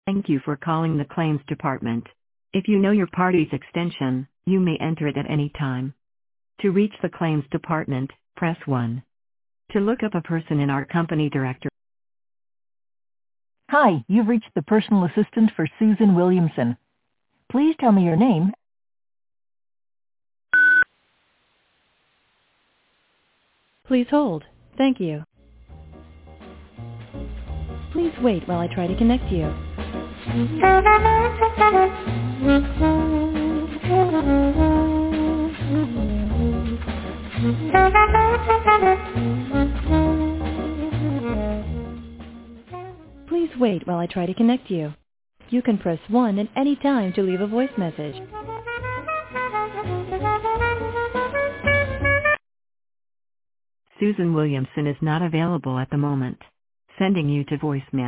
Thank you for calling the claims department. If you know your party's extension, you may enter it at any time. To reach the claims department, press 1. To look up a person in our company directory. Hi, you've reached the personal assistant for Susan Williamson. Please tell me your name. Please hold. Thank you. Please wait while I try to connect you. Please wait while I try to connect you. You can press 1 at any time to leave a voice message. Susan Williamson is not available at the moment. Sending you to voicemail.